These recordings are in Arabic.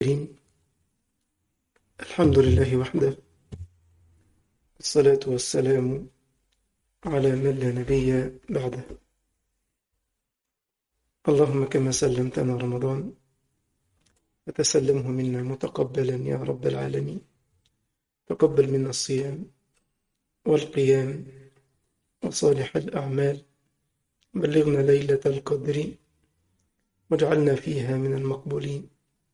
الكريم. الحمد لله وحده، والصلاة والسلام على من لا نبي بعده. اللهم كما سلمتنا رمضان فتسلمه منا متقبلا يا رب العالمين. تقبل منا الصيام والقيام وصالح الأعمال. بلغنا ليلة القدر واجعلنا فيها من المقبولين.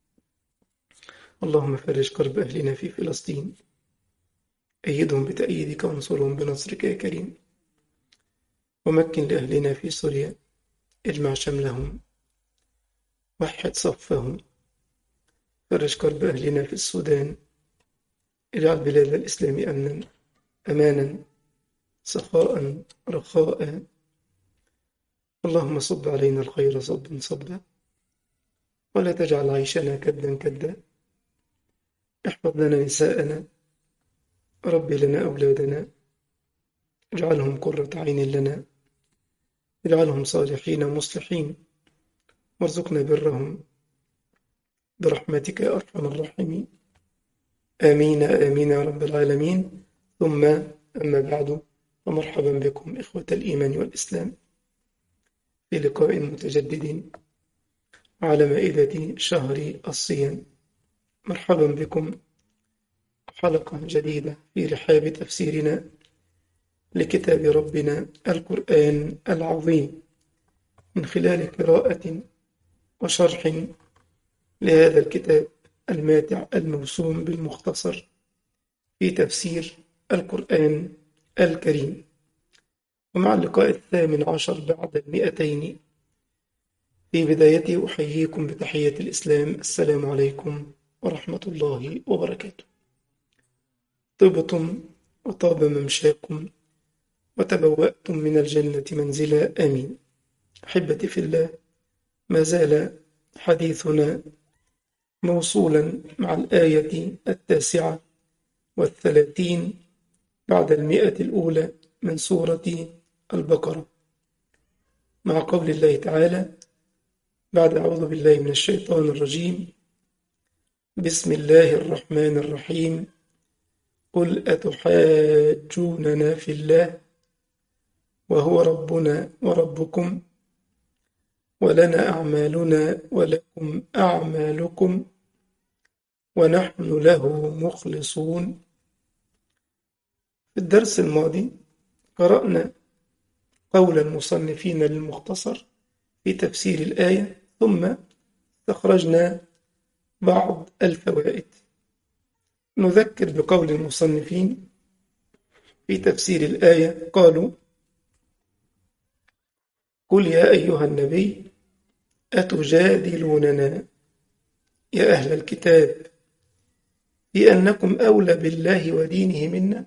اللهم فرج كرب أهلنا في فلسطين، أيدهم بتأييدك وانصرهم بنصرك يا كريم. ومكن لأهلنا في سوريا، اجمع شملهم، وحد صفهم. فرج كرب أهلنا في السودان، اجعل بلاد الإسلام أمنا أمانا سخاء رخاء. اللهم صب علينا الخير صبا صبا، ولا تجعل عيشنا كدا كدا. احفظ لنا نساءنا، ربي لنا أولادنا، اجعلهم قرة عين لنا، اجعلهم صالحين مصلحين، وارزقنا برهم برحمتك يا أرحم الراحمين. آمين آمين يا رب العالمين. ثم أما بعد، فمرحبا بكم إخوة الإيمان والإسلام في لقاء متجدد على مائدة شهر الصيام. مرحبا بكم، حلقة جديدة في رحاب تفسيرنا لكتاب ربنا القرآن العظيم، من خلال قراءة وشرح لهذا الكتاب الماتع الموسوم بالمختصر في تفسير القرآن الكريم. ومع اللقاء 18 بعد 200، في بدايته أحييكم بتحية الإسلام: السلام عليكم ورحمة الله وبركاته. طبتم وطاب ممشاكم وتبوأتم من الجنة منزلا، آمين. أحبتي في الله، ما زال حديثنا موصولا مع الآية 39 بعد 100 الأولى من سورة البقرة، مع قول الله تعالى بعد أعوذ بالله من الشيطان الرجيم: بسم الله الرحمن الرحيم. قل أتحاجوننا في الله وهو ربنا وربكم ولنا أعمالنا ولكم أعمالكم ونحن له مخلصون. في الدرس الماضي قرأنا قول المصنفين للمختصر في تفسير الآية، ثم استخرجنا بعض الفوائد. نذكر بقول المصنفين في تفسير الآية، قالوا: قل يا أيها النبي أتجادلوننا يا أهل الكتاب في أنكم أولى بالله ودينه منا،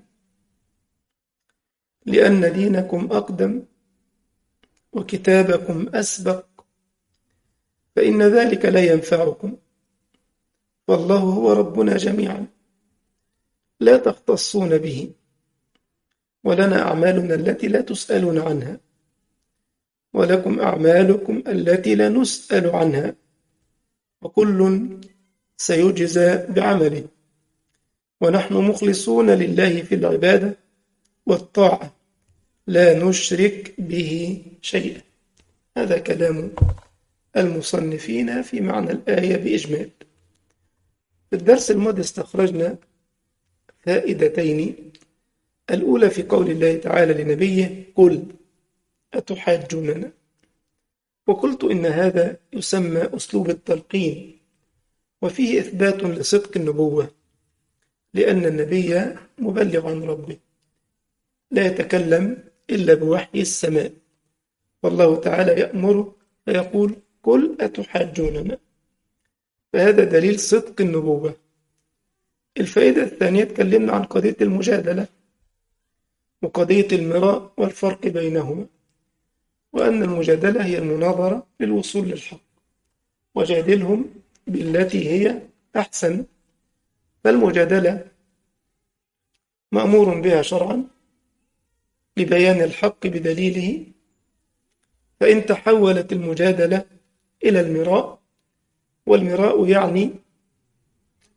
لأن دينكم أقدم وكتابكم أسبق، فإن ذلك لا ينفعكم، والله هو ربنا جميعا لا تختصون به، ولنا أعمالنا التي لا تسألون عنها، ولكم أعمالكم التي لا نسأل عنها، وكل سيجزى بعمله، ونحن مخلصون لله في العبادة والطاعة لا نشرك به شيئا. هذا كلام المصنفين في معنى الآية بإجمال. في الدرس الماضي استخرجنا فائدتين: الأولى في قول الله تعالى لنبيه: قل أتحاجوننا. وقلت إن هذا يسمى أسلوب التلقين، وفيه إثبات لصدق النبوة، لأن النبي مبلغ عن ربه لا يتكلم إلا بوحي السماء، والله تعالى يأمره فيقول: قل أتحاجوننا، فهذا دليل صدق النبوة. الفائدة الثانية، تكلمنا عن قضية المجادلة وقضية المراء والفرق بينهما، وأن المجادلة هي المناظرة للوصول للحق، وجادلهم بالتي هي أحسن. فالمجادلة مأمور بها شرعا لبيان الحق بدليله، فإن تحولت المجادلة إلى المراء، والمراء يعني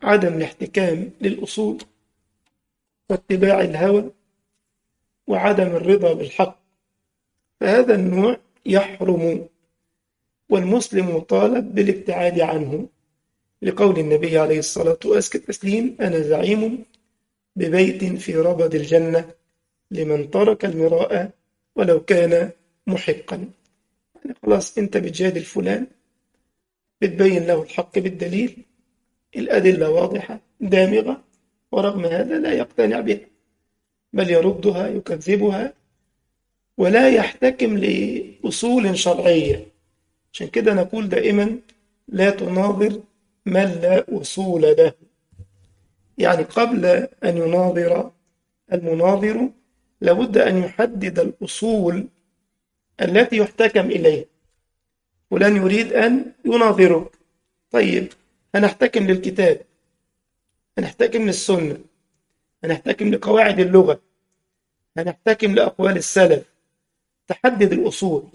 عدم الاحتكام للأصول واتباع الهوى وعدم الرضا بالحق، فهذا النوع يحرم، والمسلم مطالب بالابتعاد عنه، لقول النبي عليه الصلاة وأزكى التسليم: أنا زعيم ببيت في ربض الجنة لمن ترك المراء ولو كان محقا. يعني خلاص أنت بتجادل فلان، بتبين له الحق بالدليل، الأدلة واضحة دامغة، ورغم هذا لا يقتنع بها، بل يردها يكذبها ولا يحتكم لأصول شرعية. عشان كده نقول دائما: لا تناظر من لا أصول له. يعني قبل أن يناظر المناظر لابد أن يحدد الأصول التي يحتكم إليها. فلان يريد أن يناظرك، طيب هنحتكم للكتاب، هنحتكم للسنة، هنحتكم لقواعد اللغة، هنحتكم لأقوال السلف. تحدد الأصول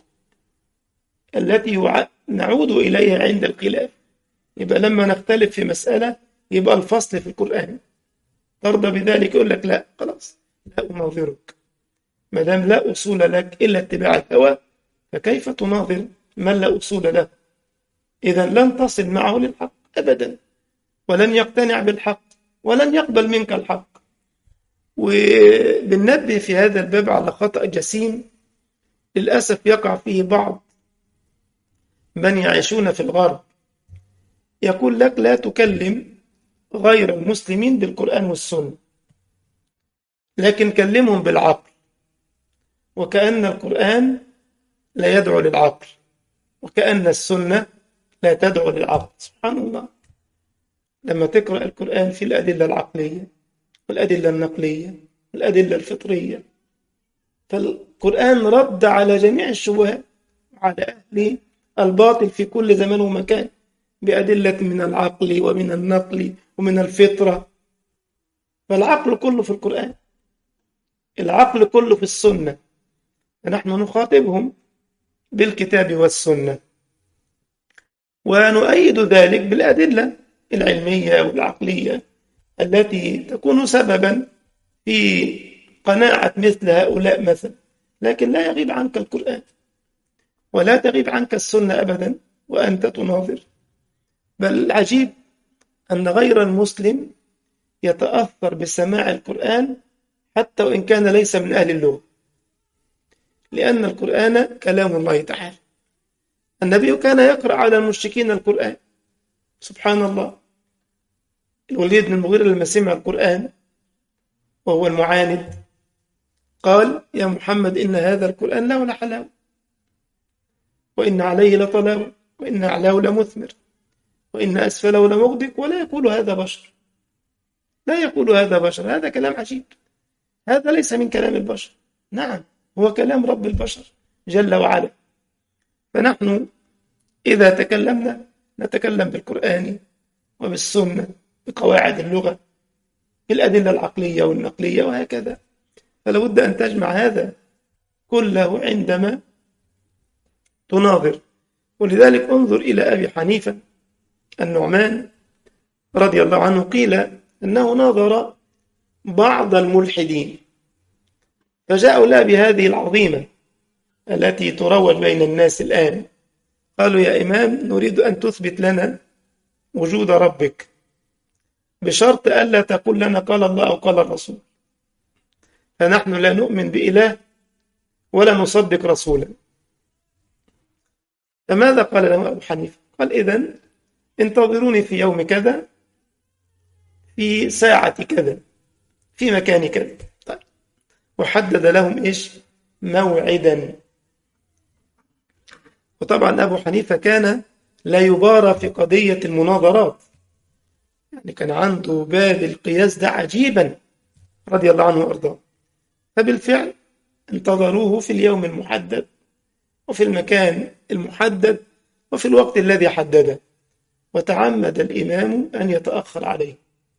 التي نعود إليها عند الخلاف. يبقى لما نختلف في مسألة يبقى الفصل في القرآن، ترضى بذلك؟ يقول لك لا، خلاص لا أناظرك. ما دام لا أصول لك إلا اتباع الهوى، فكيف تناظر من لا أصول له؟ إذا لن تصل معه للحق أبدا، ولن يقتنع بالحق، ولن يقبل منك الحق. وبننبه في هذا الباب على خطأ جسيم للأسف يقع فيه بعض من يعيشون في الغرب. يقول لك: لا تكلم غير المسلمين بالقرآن والسنة، لكن كلمهم بالعقل، وكأن القرآن لا يدعو للعقل، وكأن السنة لا تدعو للعقل. سبحان الله. لما تقرأ القرآن في الأدلة العقلية والأدلة النقلية والأدلة الفطرية، فالقرآن رد على جميع الشبهات على أهل الباطل في كل زمان ومكان بأدلة من العقل ومن النقل ومن الفطرة. فالعقل كله في القرآن، العقل كله في السنة، فنحن نخاطبهم بالكتاب والسنة، ونؤيد ذلك بالأدلة العلمية والعقلية التي تكون سببا في قناعة مثل هؤلاء مثلا. لكن لا يغيب عنك القرآن ولا تغيب عنك السنة أبدا وأنت تناظر. بل العجيب أن غير المسلم يتأثر بسماع القرآن حتى وإن كان ليس من أهل اللغة، لأن القرآن كلام الله تعالى. النبي كان يقرأ على المشركين القرآن. سبحان الله. الوليد بن المغيرة لما سمع القرآن وهو المعاند قال: يا محمد إن هذا القرآن له لحلاوة، وإن عليه لطلاوة، وإن أعلاه لمثمر، وإن أسفله لمغدق، ولا يقول هذا بشر. لا يقول هذا بشر، هذا كلام عجيب، هذا ليس من كلام البشر. نعم، هو كلام رب البشر جل وعلا. فنحن إذا تكلمنا نتكلم بالقرآن وبالسنة، بقواعد اللغة، بالأدلة العقلية والنقلية وهكذا. فلا بد أن تجمع هذا كله عندما تناظر. ولذلك انظر إلى أبي حنيفة النعمان رضي الله عنه، قيل أنه ناظر بعض الملحدين، فجاءوا له بهذه العظيمة التي تروج بين الناس الآن. قالوا: يا إمام، نريد أن تثبت لنا وجود ربك بشرط ألا تقول لنا قال الله أو قال الرسول، فنحن لا نؤمن بإله ولا نصدق رسولا. فماذا قال له أبو حنيفة؟ قال: إذن انتظروني في يوم كذا في ساعة كذا في مكان كذا. طيب. وحدد لهم إيش؟ موعدا. وطبعا أبو حنيفة كان لا يبارى في قضية المناظرات، يعني كان عنده باب القياس ده عجيبا رضي الله عنه وأرضاه. فبالفعل انتظروه في اليوم المحدد وفي المكان المحدد وفي الوقت الذي حدده، وتعمد الإمام أن يتأخر عليه.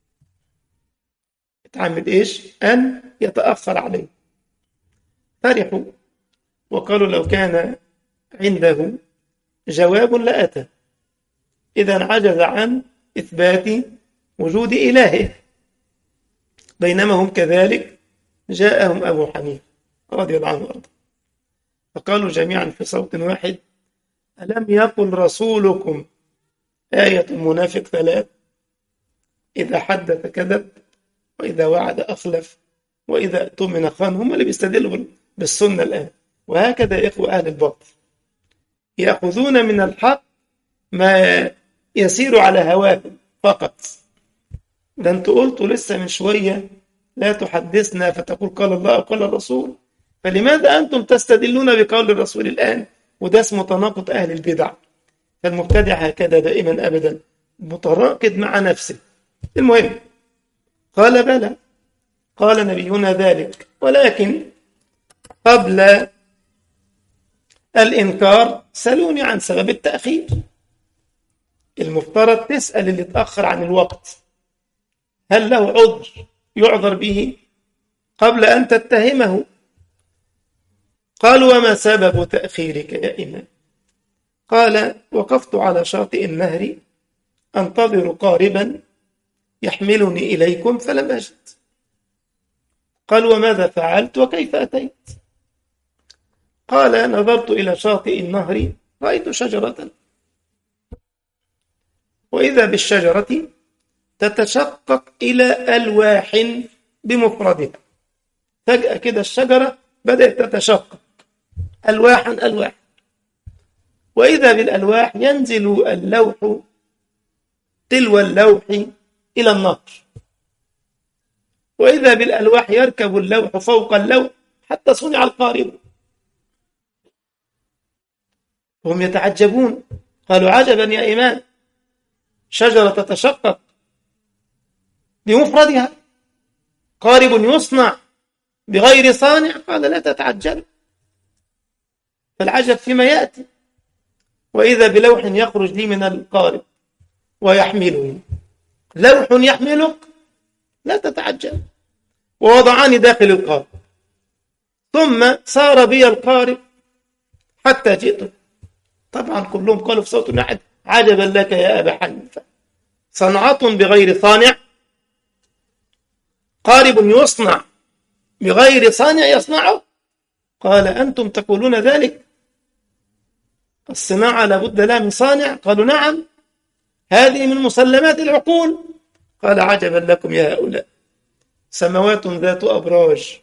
تعمد إيش؟ أن يتأخر عليه. فرحوا وقالوا: لو كان عنده جواب لأتى. إذا عجز عن إثبات وجود إلهه، بينما هم كذلك جاءهم أبو حنيفة رضي الله عنه وأرضاه فقالوا جميعا في صوت واحد: ألم يقل رسولكم آية المنافق 3: إذا حدث كذب وإذا وعد أخلف وإذا اؤتمن خان. هم اللي بيستدلوا بالسنة الآن. وهكذا إخوة أهل الباطل يأخذون من الحق ما يسير على هواهم فقط. ده أنتوا قلتوا لسه من شوية لا تحدثنا فتقول قال الله أو قال الرسول، فلماذا أنتم تستدلون بقول الرسول الآن؟ وده اسمه تناقض أهل البدع. فالمبتدع هكذا دائما أبدا متناقض مع نفسه. المهم قال: بلى، قال نبينا ذلك، ولكن قبل الإنكار سألوني عن سبب التأخير. المفترض تسأل اللي اتأخر عن الوقت هل له عذر يعذر به قبل أن تتهمه. قالوا: وما سبب تأخيرك يا إمام؟ قال: وقفت على شاطئ النهر أنتظر قاربا يحملني إليكم فلم أجد. قال: وماذا فعلت وكيف أتيت؟ قال: نظرت إلى شاطئ النهر رأيت شجرة، وإذا بالشجرة تتشقق إلى ألواح بمفردها. فجأة كده الشجرة بدأت تتشقق ألواحا ألواح، وإذا بالألواح ينزل اللوح تلو اللوح إلى النهر، وإذا بالألواح يركب اللوح فوق اللوح حتى صنع القارب. هم يتعجبون، قالوا: عجبا يا إمام، شجرة تتشقق بمفردها، قارب يصنع بغير صانع. قال: لا تتعجب، فالعجب فيما يأتي. وإذا بلوح يخرج لي من القارب ويحملني. لوح يحملك، لا تتعجب. ووضعاني داخل القارب، ثم صار بي القارب حتى جئت. طبعا كلهم قالوا في صوت واحد: عجبا لك يا أبا حنيفة، صنعة بغير صانع، قارب يصنع بغير صانع يصنعه. قال: أنتم تقولون ذلك؟ الصناعة لابد لها من صانع؟ قالوا: نعم، هذه من مسلمات العقول. قال: عجبا لكم يا هؤلاء، سماوات ذات أبراج،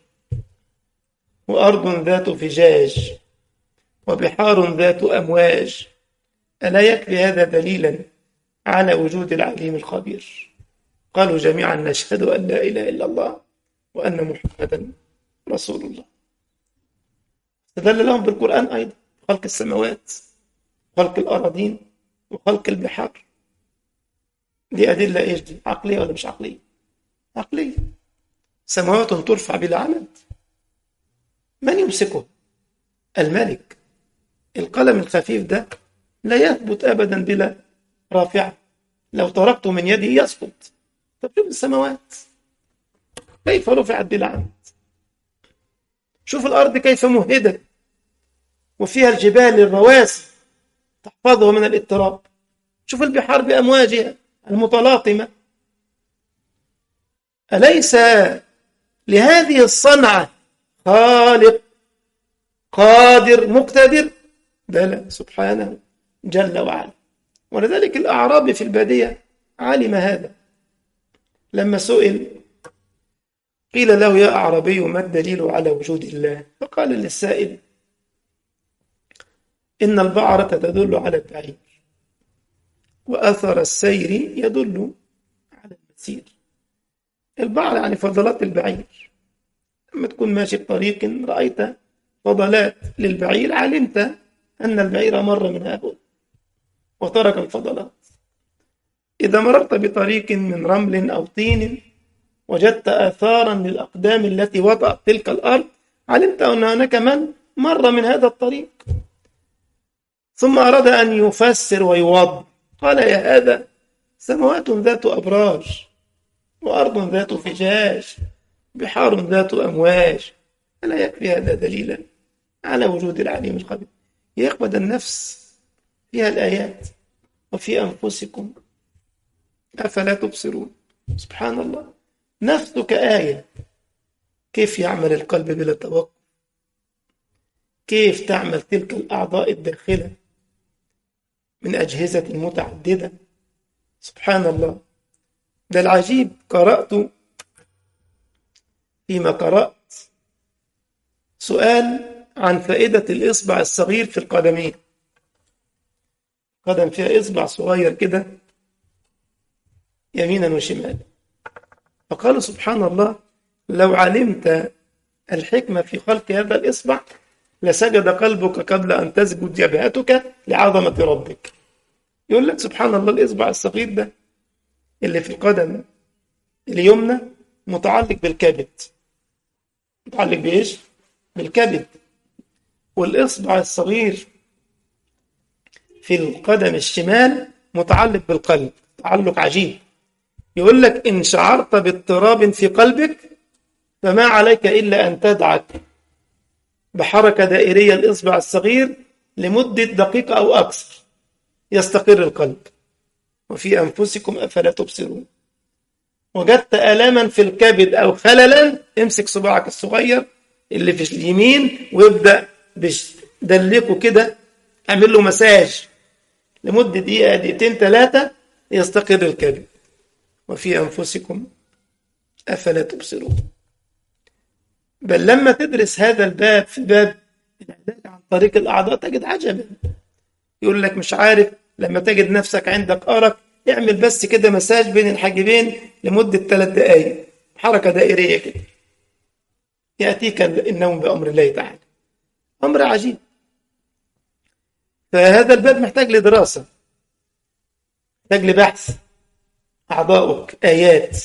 وأرض ذات فجاج، وبحار ذات أمواج، ألا يكفي هذا دليلا على وجود العليم الخبير؟ قالوا جميعا: نشهد أن لا إله إلا الله وأن محمدا رسول الله. استدل لهم بالقرآن أيضا، خلق السماوات، خلق الأراضين، وخلق البحار. دي أدلة إيش دي؟ عقلية ولا مش عقلية؟ عقلية. سماوات ترفع بلا عمد، من يمسكه؟ الملك. القلم الخفيف ده لا يثبت أبدا بلا رافعة، لو تركته من يدي يسقط. طب شوف السماوات كيف رفعت بلا عمد، شوف الأرض كيف مهدت وفيها الجبال الرواسي تحفظها من الاضطراب، شوف البحار بأمواجها المتلاطمة. أليس لهذه الصنعة خالق قادر مقتدر؟ بلى سبحانه جل وعلا. ولذلك الأعرابي في البادية علم هذا، لما سئل قيل له: يا أعرابي، ما الدليل على وجود الله؟ فقال للسائل: إن البعرة تدل على البعير، وأثر السير يدل على المسير. البعرة يعني فضلات البعير، لما تكون ماشي بطريق رأيت فضلات للبعير علمت أن البعير مر من هنا وترك الفضلات. إذا مررت بطريق من رمل أو طين وجدت آثارا للأقدام التي وطأت تلك الأرض، علمت أن هناك من مر من هذا الطريق. ثم أراد أن يفسر ويوضح، قال: يا هذا سماوات ذات أبراج، وأرض ذات فجاج، بحار ذات أمواج، ألا يكفي هذا دليلا على وجود العليم الخبير؟ يقبض النفس فيها الآيات، وفي أنفسكم أفلا تبصرون. سبحان الله. نفسك آية. كيف يعمل القلب بلا توقف؟ كيف تعمل تلك الأعضاء الداخلة من أجهزة متعددة؟ سبحان الله. ده العجيب، قرأت فيما قرأت سؤال عن فائدة الإصبع الصغير في القدمين. قدم فيها إصبع صغير كده يمينا وشمالا، فقالوا سبحان الله لو علمت الحكمة في خلق هذا الإصبع لسجد قلبك قبل أن تسجد جبهتك لعظمة ربك. يقول لك سبحان الله الإصبع الصغير ده اللي في القدم اليمنى متعلق بالكبد. متعلق بإيش؟ بالكبد. والإصبع الصغير في القدم الشمال متعلق بالقلب، تعلق عجيب. يقول لك إن شعرت باضطراب في قلبك فما عليك إلا أن تدعك بحركة دائرية الإصبع الصغير لمدة دقيقة أو أكثر يستقر القلب. وفي أنفسكم أفلا تبصرون. وجدت آلاما في الكبد أو خللا، امسك صباعك الصغير اللي في اليمين وابدأ دلكه كده، اعمل له مساج لمدة دقيقة دقيقتين 3 يستقر الكبد. وفي أنفسكم أفلا تبصرون. بل لما تدرس هذا الباب في باب العلاج عن طريق الأعضاء تجد عجبا. يقول لك مش عارف لما تجد نفسك عندك أرق اعمل بس كده مساج بين الحاجبين لمدة 3 دقائق، حركة دائرية كده يأتيك النوم بأمر الله تعالى. أمر عجيب. فهذا الباب محتاج لدراسة، محتاج لبحث. أعضاؤك آيات.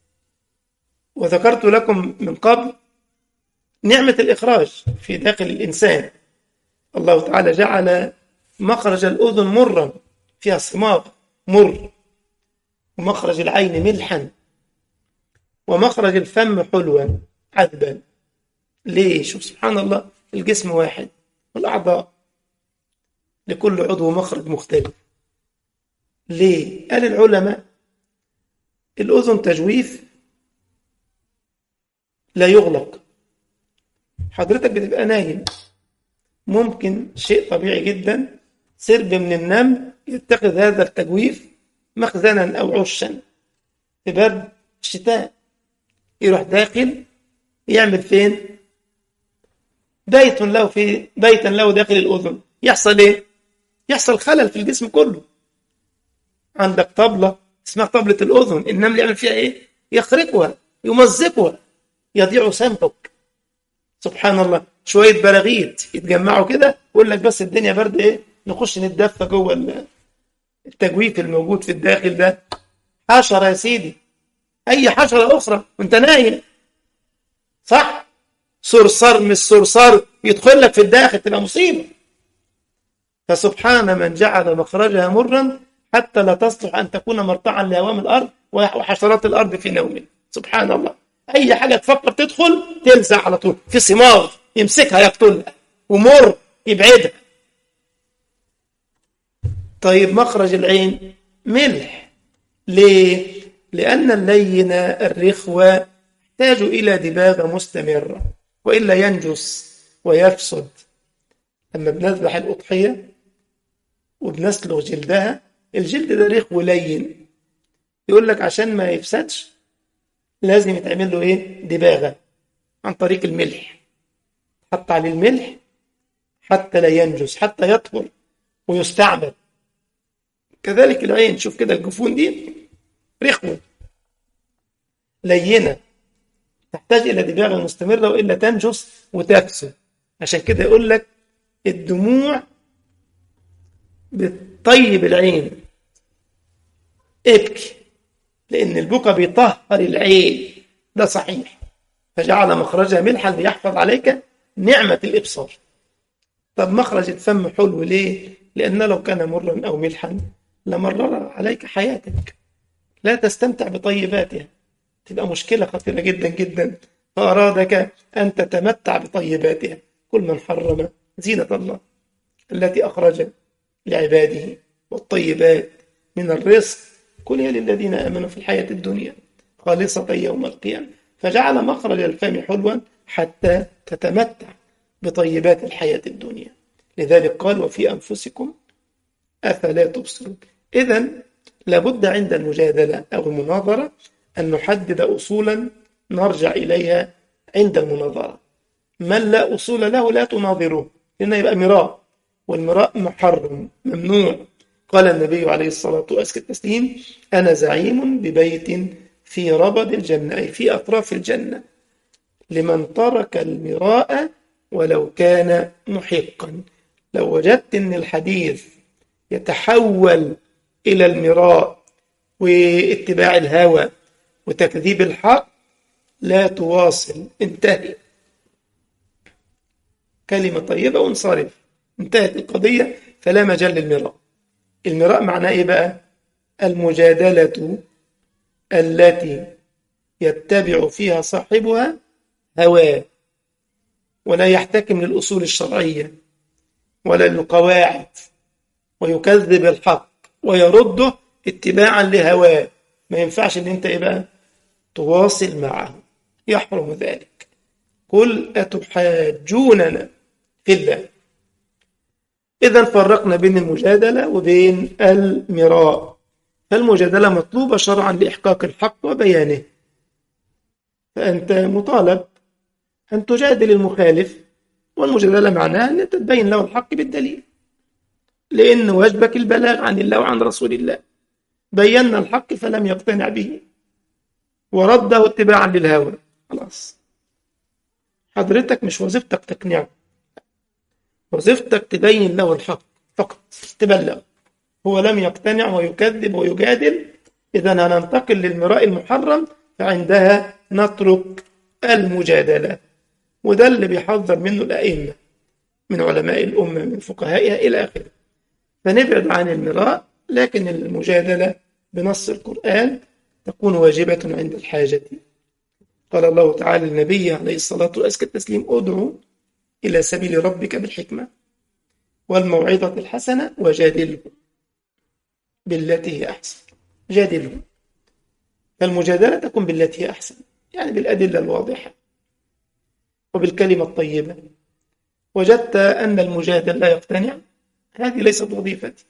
وذكرت لكم من قبل نعمة الإخراج في داخل الإنسان. الله تعالى جعل مخرج الأذن مرا فيها صماغ مر، ومخرج العين ملحا، ومخرج الفم حلوا عذبا. ليه؟ شوف سبحان الله، الجسم واحد والأعضاء لكل عضو مخرج مختلف. ليه؟ قال العلماء الأذن تجويف لا يغلق. حضرتك بتبقى نايم، ممكن شيء طبيعي جدا سرب من النمل يتخذ هذا التجويف مخزنا أو عشا في برد الشتاء، يروح داخل يعمل فين؟ بيتا له داخل الأذن. يحصل إيه؟ يحصل خلل في الجسم كله. عندك طبلة اسمها طبلة الأذن، النمل يعمل فيها إيه؟ يخرقها، يمزقها، يضيع سمعك. سبحان الله. شوية براغيث يتجمعوا كده ويقول لك بس الدنيا برد إيه؟ نخش نتدفى جوه التجويف الموجود في الداخل ده. حشرة يا سيدي، أي حشرة أخرى وأنت نايم، صح؟ صرصار مش صرصار يدخل لك في الداخل تبقى مصيبة. فسبحان من جعل مخرجها مرا حتى لا تصلح أن تكون مرتعا لهوام الأرض وحشرات الأرض في نومه. سبحان الله. أي حاجة تفكر تدخل تلزع على طول، في صماغ يمسكها يقتلها، ومر يبعدها. طيب مخرج العين ملح. ليه؟ لأن اللين الرخوة يحتاج إلى دباغة مستمرة وإلا ينجس ويفسد. لما بنذبح الأضحية وبنسلغ جلدها، الجلد ده رخو لين، يقول لك عشان ما يفسدش لازم يتعمل له إيه؟ دباغة عن طريق الملح. حط عليه الملح حتى لا ينجس، حتى يطهر ويستعمل. كذلك العين، شوف كده الجفون دي رخوة لينة تحتاج إلى دباغة مستمرة وإلا تنجس وتفسد. عشان كده يقول لك الدموع بتطيب العين، ابكي، لأن البكا بيطهر العين، ده صحيح. فجعل مخرجها ملحا ليحفظ عليك نعمة الإبصار. طب مخرج الفم حلو ليه؟ لأن لو كان مرا أو ملحا لمرر عليك حياتك، لا تستمتع بطيباتها، تبقى مشكلة خطيرة جدا جدا. فأرادك أن تتمتع بطيباتها. كل من حرم زينة الله التي أخرج لعباده والطيبات من الرزق كل هي للذين آمنوا في الحياة الدنيا خالصة يوم القيامة، فجعل مخرج الفم حلوا حتى تتمتع بطيبات الحياة الدنيا. لذلك قال وفي أنفسكم أفلا تبصرون. إذن لابد عند المجادلة أو المناظرة أن نحدد أصولا نرجع إليها عند المناظرة. من لا أصول له لا تناظره، لأنه يبقى مراء، والمراء محرم ممنوع. قال النبي عليه الصلاة والسلام أنا زعيم ببيت في ربد الجنة، أي في أطراف الجنة، لمن ترك المراء ولو كان محقا. لو وجدت أن الحديث يتحول إلى المراء واتباع الهوى وتكذيب الحق لا تواصل، انتهي، كلمة طيبة وانصرف، انتهت القضية، فلا مجال للمراء. المراء معناه إيه بقى؟ المجادلة التي يتبع فيها صاحبها هواه ولا يحتكم للأصول الشرعية ولا للقواعد، ويكذب الحق ويرده اتباعا لهواه. ما ينفعش ان انت ايه بقى تواصل معه، يحرم ذلك. قل أتحاجوننا في الله. إذا فرقنا بين المجادلة وبين المراء. فالمجادلة مطلوبة شرعا لإحقاق الحق وبيانه، فأنت مطالب أن تجادل المخالف، والمجادلة معناها أن تبين له الحق بالدليل، لأن واجبك البلاغ عن الله وعن رسول الله. بينا الحق فلم يقتنع به ورده اتباعا للهوى، خلاص حضرتك مش وظيفتك تقنعه، وظيفتك تبين له الحق فقط، تبلغ. هو لم يقتنع ويكذب ويجادل، إذا هننتقل للمراء المحرم، فعندها نترك المجادلة. وده اللي بيحذر منه الأئمة من علماء الأمة من فقهائها إلى آخره. فنبعد عن المراء، لكن المجادلة بنص القرآن تكون واجبة عند الحاجة. قال الله تعالى للنبي عليه الصلاة والسلام ادعو إلى سبيل ربك بالحكمة والموعظة الحسنة وجادله بالتي هي أحسن. جادله، فالمجادلة تكون بالتي هي أحسن، يعني بالأدلة الواضحة وبالكلمة الطيبة. وجدت أن المجادل لا يقتنع، هذه ليست وظيفتي.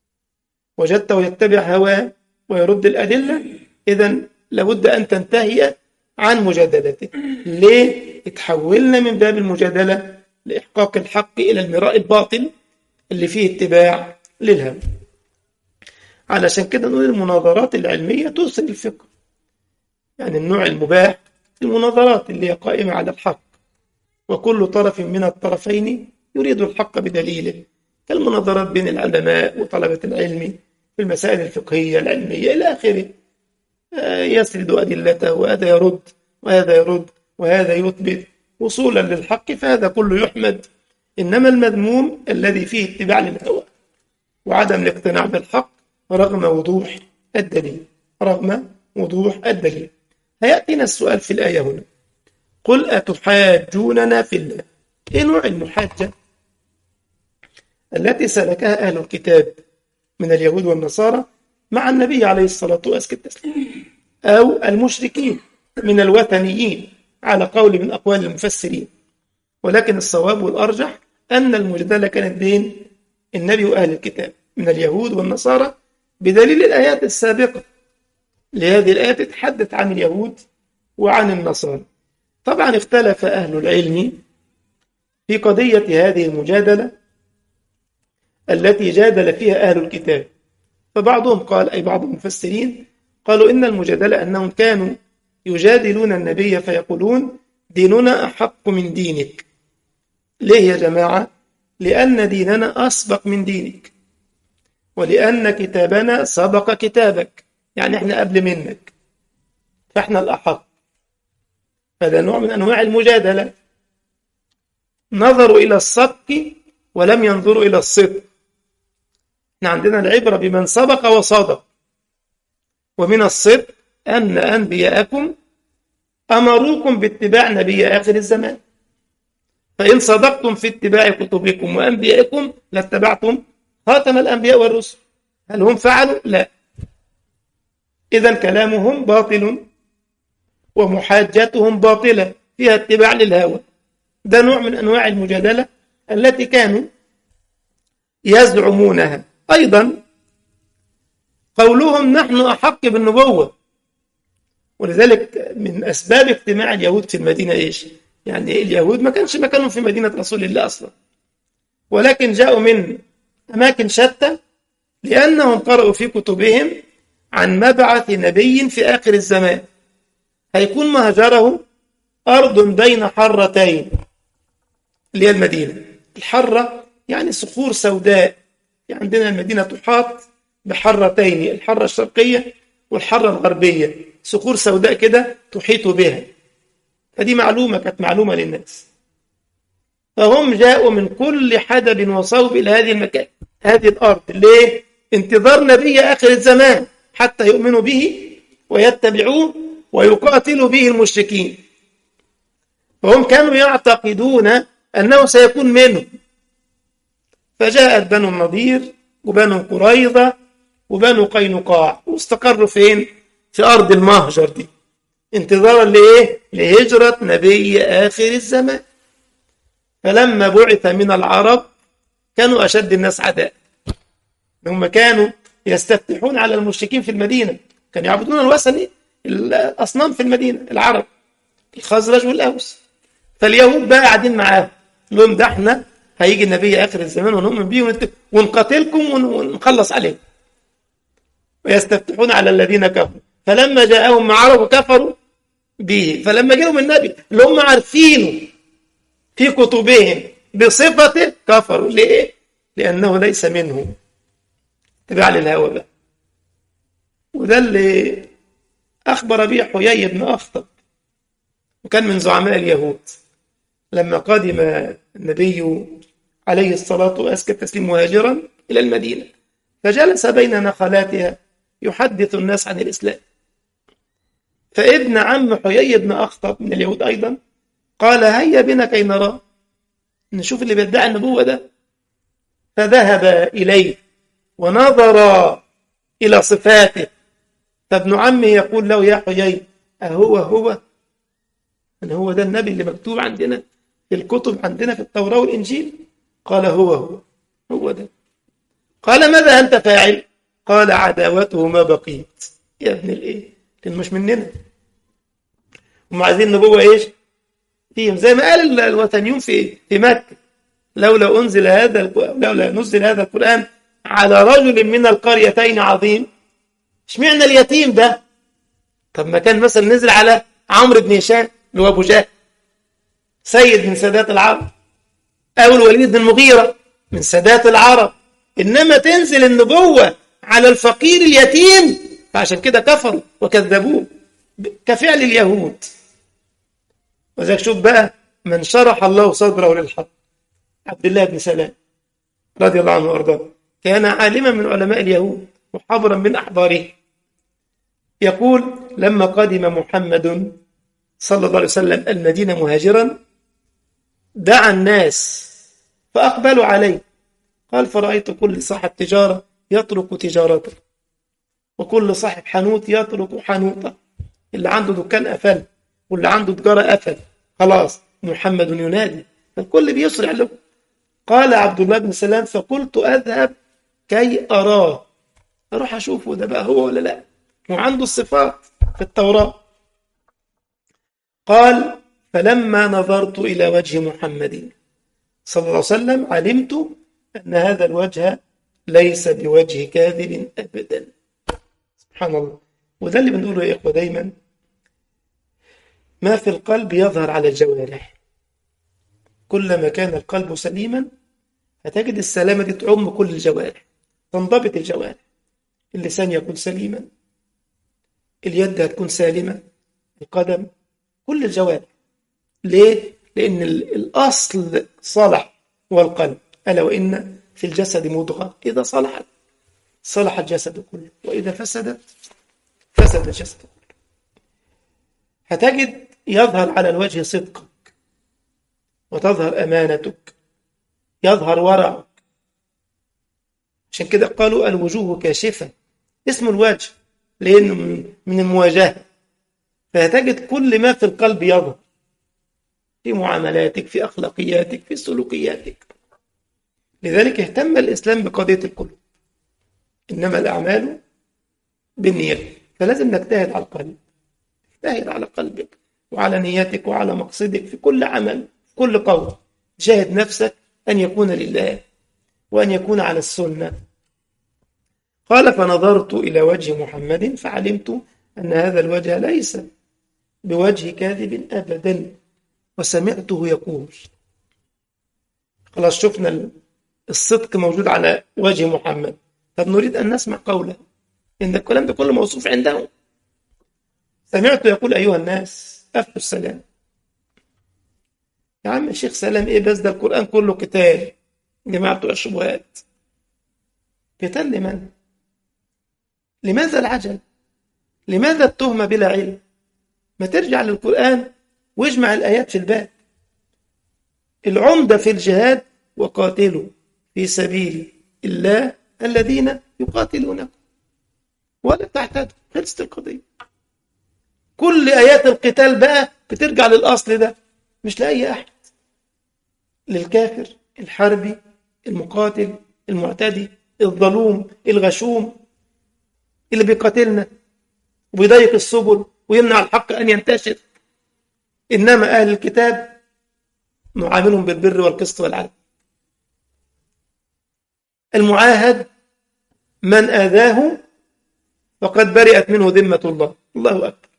وجدته يتبع هواه ويرد الأدلة، إذن لابد أن تنتهي عن مجادلته. ليه اتحولنا من باب المجادلة لإحقاق الحق إلى المراء الباطل اللي فيه اتباع للهوى؟ علشان كده نقول المناظرات العلمية توصل الفقه، يعني النوع المباح المناظرات اللي هي قائمة على الحق، وكل طرف من الطرفين يريد الحق بدليله، كالمناظرات بين العلماء وطلبة العلم في المسائل الفقهية العلمية إلى آخره. يسرد أدلته، وهذا يرد وهذا يرد وهذا يثبت وصولا للحق، فهذا كله يحمد. إنما المذموم الذي فيه اتباع للهوى وعدم الاقتناع بالحق رغم وضوح الدليل، رغم وضوح الدليل. هيأتينا السؤال في الآية هنا، قل أتحاجوننا في الله. إيه نوع المحاجة التي سلكها أهل الكتاب من اليهود والنصارى مع النبي عليه الصلاة والسلام، أو المشركين من الوثنيين على قول من أقوال المفسرين؟ ولكن الصواب والأرجح أن المجادلة كانت بين النبي وأهل الكتاب من اليهود والنصارى، بدليل الآيات السابقة لهذه الآيات تتحدث عن اليهود وعن النصارى. طبعا اختلف أهل العلم في قضية هذه المجادلة التي جادل فيها أهل الكتاب. فبعضهم قال، أي بعض المفسرين قالوا إن المجادلة أنهم كانوا يجادلون النبي فيقولون ديننا أحق من دينك. ليه يا جماعة؟ لأن ديننا أسبق من دينك، ولأن كتابنا سبق كتابك، يعني إحنا قبل منك فإحنا الأحق. هذا نوع من أنواع المجادلة، نظروا إلى الصدق ولم ينظروا إلى الصدق. إحنا عندنا العبرة بمن سبق وصدق، ومن الصدق أن أنبياءكم أمروكم باتباع نبي آخر الزمان، فإن صدقتم في اتباع كتبكم وأنبيائكم لاتبعتم خاتم الأنبياء والرسل. هل هم فعلوا؟ لا. إذن كلامهم باطل ومحاجتهم باطلة فيها اتباع للهوى. ده نوع من أنواع المجادلة التي كانوا يزعمونها. أيضا قولهم نحن أحق بالنبوة، ولذلك من أسباب اجتماع اليهود في المدينة إيش؟ يعني اليهود ما كانش مكانهم في مدينة رسول الله أصلا، ولكن جاءوا من أماكن شتى لأنهم قرأوا في كتبهم عن مبعث نبي في آخر الزمان هيكون مهجره أرض بين حرتين، اللي هي المدينة. الحرة يعني صخور سوداء، يعني عندنا المدينة تحاط بحرتين، الحرة الشرقية والحرة الغربية، صخور سوداء كده تحيط بها. فدي معلومة كانت معلومة للناس، فهم جاءوا من كل حدب وصوب إلى هذه المكان، هذه الأرض. ليه؟ انتظار نبي آخر الزمان حتى يؤمنوا به ويتبعوه ويقاتلوا به المشركين. فهم كانوا يعتقدون أنه سيكون منهم. فجاءت بنو النضير وبنو قريظة وبنو قينقاع واستقروا فين؟ في أرض المهجر دي، انتظارا لإيه؟ لهجرة نبي آخر الزمان. فلما بعث من العرب كانوا أشد الناس عداء، هم كانوا يستفتحون على المشركين في المدينة، كانوا يعبدون الوثن الأصنام في المدينة، العرب الخزرج والأوس. فاليهود بقى قاعدين معاهم لهم ده احنا هيجي النبي آخر الزمان ونؤمن به ونقاتلكم ونخلص عليكم، ويستفتحون على الذين كفروا. فلما جاءهم ما عرفوا كفروا به، فلما جاءهم النبي اللي هم عارفينه في كتبهم بصفته كفروا. ليه؟ لأنه ليس منهم، تبع للهوى بقى. وده اللي أخبر به حيي بن أخطب، وكان من زعماء اليهود، لما قدم النبي عليه الصلاة وأزكى التسليم مهاجرا إلى المدينة، فجلس بين نخلاتها يحدث الناس عن الإسلام. فابن عم حيي بن أخطب من اليهود أيضا قال هيا بنا كي نرى، نشوف اللي بيدعي النبوة ده. فذهب إليه ونظر إلى صفاته، فابن عمه يقول له يا حيي أهو أن هو ده النبي اللي مكتوب عندنا في الكتب عندنا في التوراة والإنجيل؟ قال هو ده. قال ماذا أنت فاعل؟ قال عداوته ما بقيت. يا ابن الإيه، لأنه مش مننا، هم عايزين النبوة إيش فيهم، زي ما قال الوثنيون في مكة لولا نزل هذا القرآن على رجل من القريتين عظيم. اشمعنى اليتيم ده؟ طب ما كان مثلا نزل على عمرو بن هشام اللي هو أبو جهل سيد من سادات العرب، أو الوليد بن المغيرة من سادات العرب، إنما تنزل النبوة على الفقير اليتيم، فعشان كده كفروا وكذبوه كفعل اليهود. وذلك شوف بقى من شرح الله صدره للحق، عبد الله بن سلام رضي الله عنه وارضاه، كان عالما من علماء اليهود وحبرا من أحباره. يقول لما قدم محمد صلى الله عليه وسلم المدينة مهاجرا دعا الناس فأقبلوا عليه، قال فرأيت كل صاحب تجارة يترك تجارته، وكل صاحب حانوت يترك حانوته، اللي عنده دكان قفل واللي عنده تجارة قفل، خلاص محمد ينادي، فالكل بيسرع له. قال عبد الله بن سلام فقلت أذهب كي أراه، أروح أشوفه ده بقى هو ولا لا، وعنده الصفات في التوراة. قال فلما نظرت إلى وجه محمد صلى الله عليه وسلم علمت أن هذا الوجه ليس بوجه كاذب أبدا. سبحان الله. وده اللي بنقوله يا إخوة دايما، ما في القلب يظهر على الجوارح. كلما كان القلب سليما هتجد السلامة دي تعم كل الجوارح، تنضبط الجوارح. اللسان يكون سليما، اليد هتكون سالمة، القدم، كل الجوارح. ليه؟ لأن الأصل صلح والقلب، ألا وإن في الجسد مضغة إذا صلحت صلح الجسد كله، وإذا فسدت فسد الجسد كله. هتجد يظهر على الوجه صدقك، وتظهر أمانتك، يظهر ورعك. عشان كده قالوا الوجوه كاشفة، اسم الوجه لأنه من المواجهة، فتجد كل ما في القلب يظهر في معاملاتك، في أخلاقياتك، في سلوكياتك. لذلك اهتم الإسلام بقضية القلوب، إنما الأعمال بالنيات. فلازم نجتهد على القلب، اجتهد على قلبك وعلى نيتك وعلى مقصدك في كل عمل، في كل قول. جاهد نفسك أن يكون لله وأن يكون على السنة. قال فنظرت إلى وجه محمد فعلمت أن هذا الوجه ليس بوجه كاذب أبدا، وسمعته يقول. خلاص شفنا الصدق موجود على وجه محمد، طب نريد أن نسمع قوله، إن الكلام ده كله موصوف عنده. سمعته يقول أيها الناس أفشوا السلام. يا عم الشيخ سلام إيه بس، ده القرآن كله قتال. جماعة بتوع الشبهات، قتال لمن؟ لماذا العجل؟ لماذا التهمة بلا علم؟ ما ترجع للقرآن واجمع الآيات في الباب. العمدة في الجهاد وقاتلوا في سبيل الله الذين يقاتلونكم ولا تعتدوا. خلصت القضية. كل آيات القتال بقى بترجع للأصل ده، مش لأي أحد، للكافر الحربي المقاتل المعتدي الظلوم الغشوم اللي بيقاتلنا وبيضيق السبل ويمنع الحق أن ينتشر. إنما أهل الكتاب نعاملهم بالبر والقسط والعدل. المعاهد من آذاه فقد برئت منه ذمة الله. الله أكبر.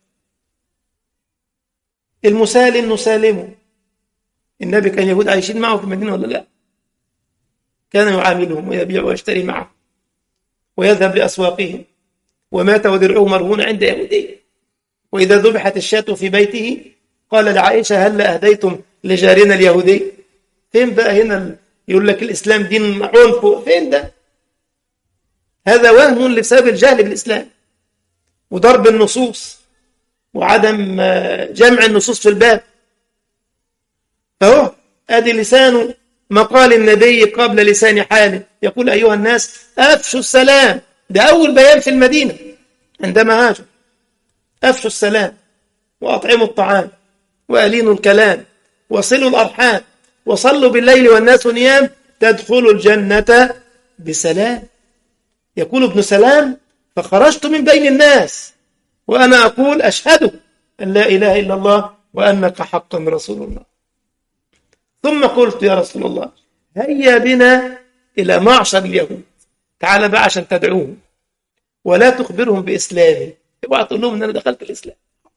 المسالم نسالمه. النبي كان يهود عايشين معه في المدينة ولا لا؟ كان يعاملهم ويبيع ويشتري معه ويذهب لأسواقهم، ومات ودرعه مرهون عند يهودي. وإذا ذبحت الشاة في بيته قال لعائشة هل أهديتم لجارنا اليهودي؟ فين بقى هنا يقول لك الإسلام دين عنف؟ فين ده؟ هذا وهم بسبب الجهل بالإسلام وضرب النصوص وعدم جمع النصوص في الباب. فهو أدي لسان مقال النبي قبل لسان حاله، يقول أيها الناس أفشوا السلام. ده أول بيان في المدينة عندما هاجر. أفشوا السلام وأطعموا الطعام وألينوا الكلام وصلوا الأرحام وصلوا بالليل والناس نيام تدخلوا الجنة بسلام. يقول ابن سلام فخرجت من بين الناس وأنا أقول أشهد أن لا إله إلا الله وأنك حقا رسول الله. ثم قلت يا رسول الله هيا بنا إلى معشر اليهود، تعال بقى عشان تدعوهم ولا تخبرهم بإسلامي، اوعى تقول لهم أن أنا دخلت الإسلام.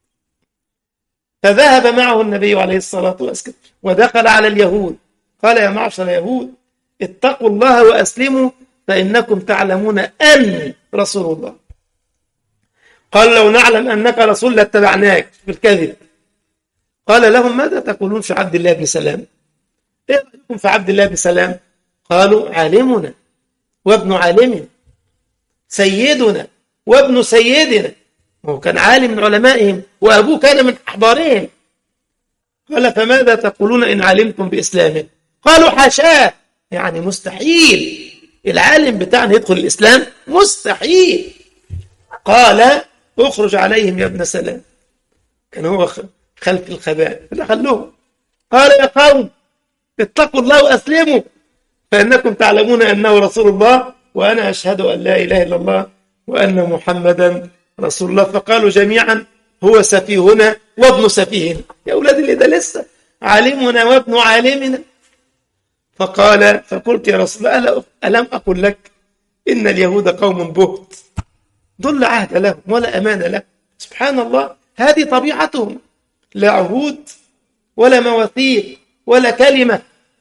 فذهب معه النبي عليه الصلاة والسلام ودخل على اليهود قال يا معشر اليهود اتقوا الله وأسلموا فإنكم تعلمون أني رسول الله. قال لو نعلم أنك رسول لاتبعناك بالكذب. قال لهم ماذا تقولون في عبد الله بن سلام؟ ايه رأيكم في عبد الله بن سلام؟ قالوا عالمنا وابن عالمنا سيدنا وابن سيدنا. هو كان عالم من علمائهم وأبوه كان من أحبارهم. قال فماذا تقولون إن علمتم بإسلامه؟ قالوا حاشاه، يعني مستحيل العالم بتاعنا يدخل الإسلام، مستحيل. قال اخرج عليهم يا ابن سلام. كان هو خلف الخبائث فدخلهم. قال يا قوم اتقوا الله وأسلموا فإنكم تعلمون أنه رسول الله وأنا أشهد أن لا إله إلا الله وأن محمدا رسول الله. فقالوا جميعا هو سفيهنا وابن سفيهنا. يا أولاد اللي ده لسه عالمنا وابن عالمنا. فقال فقلت يا رسول الله ألم أقل لك إن اليهود قوم بهت ضل عهد لهم ولا أمان لهم. سبحان الله، هذه طبيعتهم، لا عهود ولا مواثيق ولا كلمة.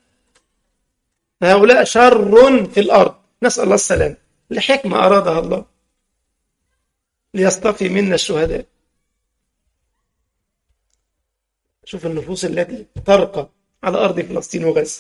هؤلاء شر في الأرض، نسأل الله السلام، لحكمة أرادها الله ليصطفي منا الشهداء. شوف النفوس التي ترقى على أرض فلسطين وغزة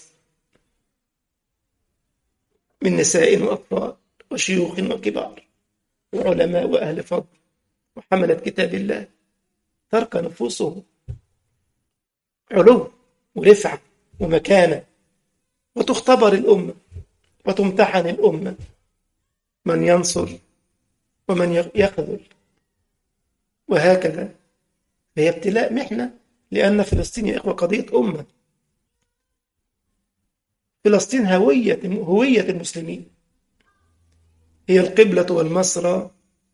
من نساء وأطفال وشيوخ وكبار وعلماء وأهل فضل وحملة كتاب الله، ترقى نفوسهم علو ورفعة ومكانة، وتختبر الأمة وتمتحن الأمة، من ينصر ومن يخذل. وهكذا هي ابتلاء محنة، لأن فلسطين يا إخوة قضية أمة. فلسطين هوية المسلمين، هي القبلة والمسرى،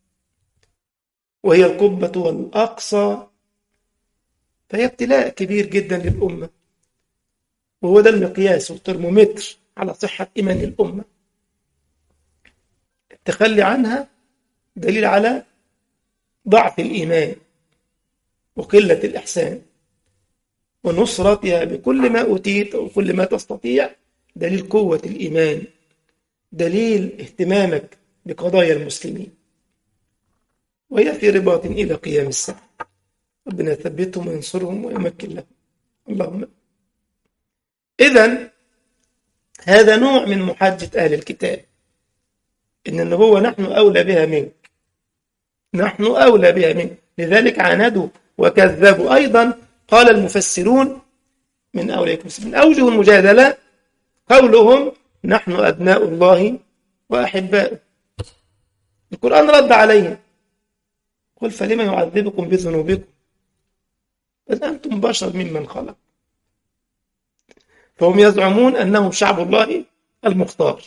وهي القبة والأقصى، فهي ابتلاء كبير جدا للأمة، وهو ده المقياس والترمومتر على صحة إيمان الأمة. التخلي عنها دليل على ضعف الإيمان وقلة الإحسان، ونصرتها بكل ما أوتيت وكل ما تستطيع دليل قوة الإيمان، دليل اهتمامك بقضايا المسلمين، وهي في رباط إلى قيام الساعة. ربنا يثبتهم وينصرهم ويمكن لهم، اللهم. إذن هذا نوع من محاجة أهل الكتاب، إن النبوة نحن أولى بها منك، نحن أولى بها منك، لذلك عاندوا وكذبوا. أيضا قال المفسرون من أوجه المجادلة قولهم نحن أبناء الله وأحباؤه. القرآن رد عليهم قل فلما يعذبكم بذنوبكم بل أنتم بشر ممن خلق. فهم يزعمون أنهم شعب الله المختار،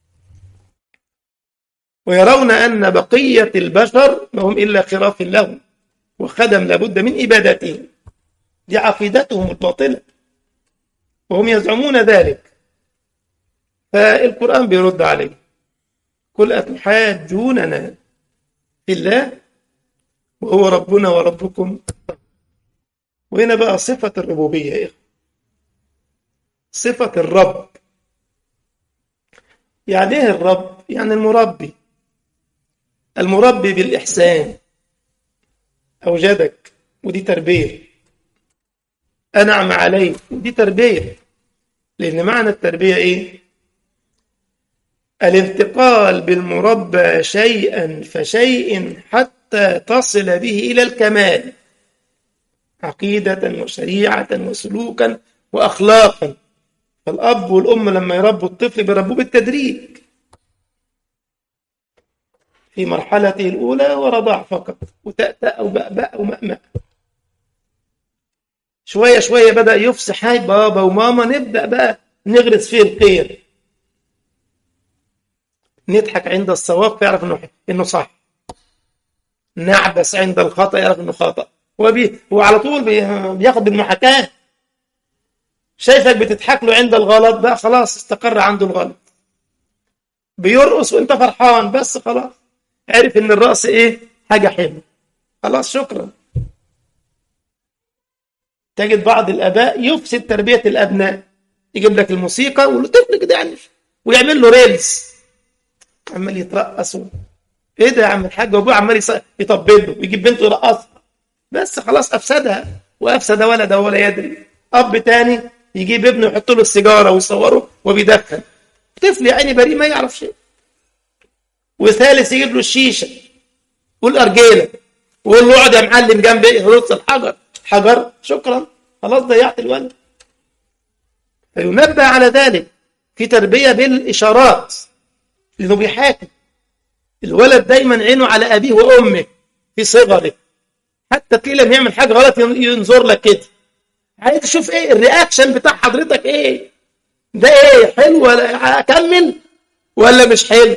ويرون أن بقية البشر ما هم إلا خراف لهم وخدم لابد من إبادتهم. دي عقيدتهم الباطلة وهم يزعمون ذلك. فالقرآن بيرد عليه قل أتحاجوننا في الله وهو ربنا وربكم. وهنا بقى صفة الربوبية يا إخوة، صفة الرب. يعني إيه الرب؟ يعني المربي، المربي بالإحسان، أوجدك ودي تربية، أنعم عليك ودي تربية. لأن معنى التربية إيه؟ الانتقال بالمربى شيئا فشيء حتى تصل به إلى الكمال، عقيدة وشريعة وسلوكا وأخلاقا. فالأب والأم لما يربوا الطفل بيربوه بالتدريج، في مرحلته الأولى ورضاع فقط، وتأتأ وبأبأ ومأمأ. شوية شوية بدأ يفصح، هاي بابا وماما، نبدأ بقى نغرس فيه الخير، نضحك عند الصواب فيعرف إنه صح، نعبس عند الخطأ يعرف إنه خطأ. وعلى طول بياخد بالمحاكاة. شايفك بتضحك له عند الغلط بقى خلاص استقر عنده الغلط. بيرقص وانت فرحان بس خلاص عرف ان الرقص ايه؟ حاجة حلوة، خلاص شكرا. تجد بعض الآباء يفسد تربية الأبناء، يجيب لك الموسيقى والطفل كده يعني ويعمل له ريلز، عمال يترقص. ايه ده يا عم الحاج؟ وابوه عمال يطبل له ويجيب بنته يرقصها، بس خلاص افسدها وافسد ولده ولا يدري. اب تاني يجيب ابنه يحط له السيجاره ويصوره وبيدخن، طفل يا عيني بريء ما يعرف شيء. وثالث يجيب له الشيشه والارجيله ويقول له اقعد يا معلم جنب رص الحجر، حجر شكرا، خلاص ضيعت الولد. فينبه على ذلك في تربيه بالاشارات، لانه بيحاكم الولد دايما عينه على ابيه وامه في صغره، حتى تلاقيه لما يعمل حاجه غلط ينظر لك كده، عايز تشوف ايه الرياكشن بتاع حضرتك، ايه ده، ايه حلو ولا اكمل ولا مش حلو.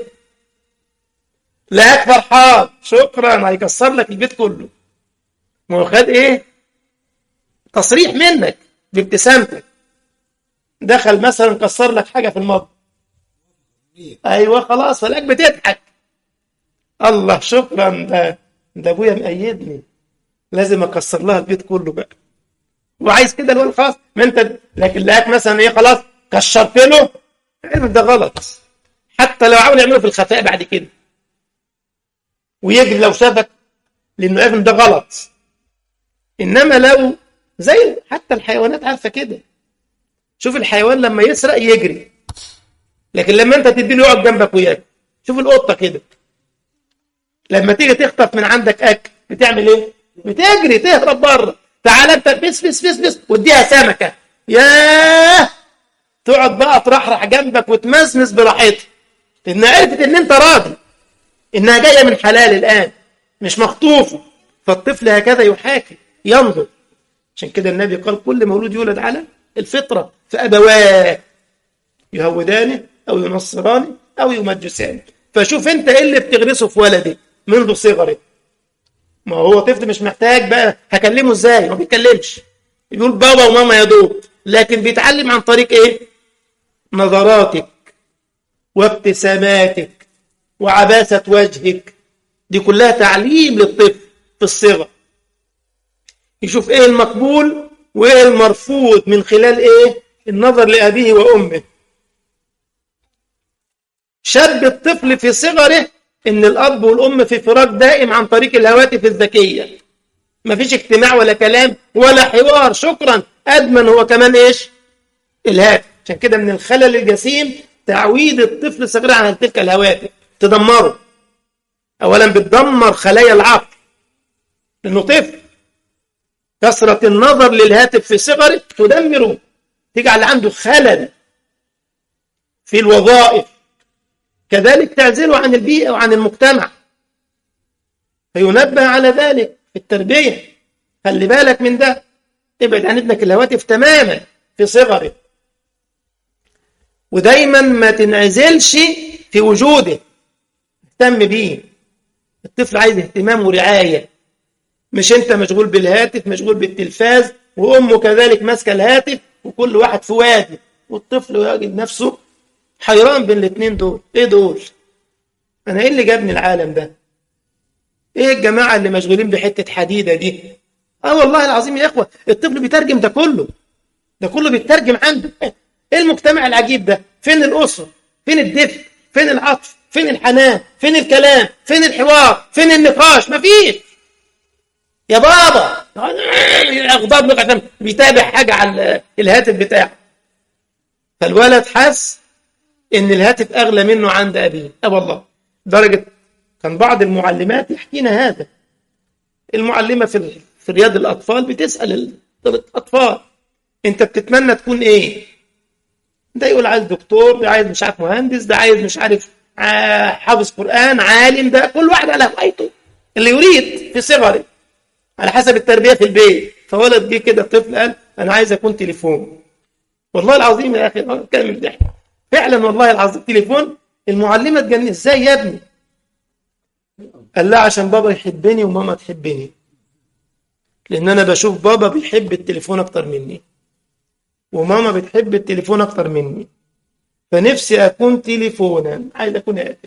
لا فرحان شكرا، هيكسر لك البيت كله. ما هو خد ايه؟ تصريح منك بابتسامتك. دخل مثلا كسر لك حاجه في المطبخ، ايوه خلاص فلاك بتضحك، الله شكرا، ده ابويا مأيدني، لازم اكسر لها البيت كله بقى. وعايز كده الولد خلاص، ما انت لكن لقاك مثلا ايه خلاص كشرت له، عارف ده غلط، حتى لو عاول يعمله في الخفاء بعد كده ويجري لو شافك، لانه عارف ان ده غلط. انما لو زي حتى الحيوانات عارفه كده، شوف الحيوان لما يسرق يجري، لكن لما انت تديله يقعد جنبك وياك. شوف القطه كده لما تيجي تخطف من عندك اكل بتعمل ايه؟ بتجري تهرب بره. تعال انت بس بس بس بس واديها سمكه، ياه تقعد بقى ترحرح جنبك وتمسمس براحتها، لانها عرفت ان انت راضي، انها جايه من حلال الان مش مخطوفه. فالطفل هكذا يحاكي، ينظر. عشان كده النبي قال كل مولود يولد على الفطرة، فأبواه يهودانه أو ينصرانه أو يمجسانه. فشوف أنت إيه اللي بتغرسه في ولدك منذ صغره. ما هو طفل مش محتاج بقى هكلمه إزاي، ما بيتكلمش، يقول بابا وماما يا دوب، لكن بيتعلم عن طريق إيه؟ نظراتك وابتساماتك وعباسة وجهك، دي كلها تعليم للطفل في الصغر. يشوف إيه المقبول وإيه المرفوض من خلال إيه؟ النظر لأبيه وأمه. شاب الطفل في صغره إن الأب والأم في فراق دائم عن طريق الهواتف الذكية، مفيش اجتماع ولا كلام ولا حوار، شكرا، أدمن هو كمان إيش؟ الهاتف. عشان كده من الخلل الجسيم تعويد الطفل صغير عن تلك الهواتف، تدمره. أولا بتدمر خلايا العقل لأنه طفل، كثرة النظر للهاتف في صغره تدمره، تجعل عنده خلل في الوظائف، كذلك تعزله عن البيئة وعن المجتمع، فينبه على ذلك في التربية. خلي بالك من ده، ابعد عن ابنك الهواتف تماما في صغره، ودايما ما تنعزلش في وجوده، اهتم بيه. الطفل عايز اهتمام ورعاية، مش انت مشغول بالهاتف، مشغول بالتلفاز، وامه كذلك ماسكه الهاتف، وكل واحد في وادي، والطفل يجد نفسه حيران بين الاثنين دول. ايه دول؟ انا ايه اللي جابني العالم ده؟ ايه الجماعه اللي مشغولين بحته حديده دي؟ والله العظيم يا اخوه الطفل بيترجم ده كله، ده كله بيترجم عنده. ايه المجتمع العجيب ده؟ فين الاسره؟ فين الدفء؟ فين العطف؟ فين الحنان؟ فين الكلام؟ فين الحوار؟ فين النقاش؟ مفيش يا بابا. اغضب عشان بيتابع حاجه على الهاتف بتاعه. فالولد حس ان الهاتف اغلى منه عند ابيه. والله درجه كان بعض المعلمات يحكينا هذا. المعلمه في رياض الاطفال بتسال الاطفال انت بتتمنى تكون ايه؟ ده يقول عايز دكتور، ده عايز مش عارف مهندس، ده عايز مش عارف حافظ قرآن، عالم. ده كل واحد على هوايته اللي يريد في صغره على حسب التربية في البيت. فولد جه كده طفل قال أنا عايز أكون تليفون. والله العظيم يا أخي كلام الضحك فعلا، والله العظيم تليفون. المعلمة تجنن، إزاي يا ابني؟ قال لا عشان بابا يحبني وماما تحبني، لأن أنا بشوف بابا بيحب التليفون أكتر مني وماما بتحب التليفون أكتر مني، فنفسي أكون تليفونا، عايز أكون هاتف.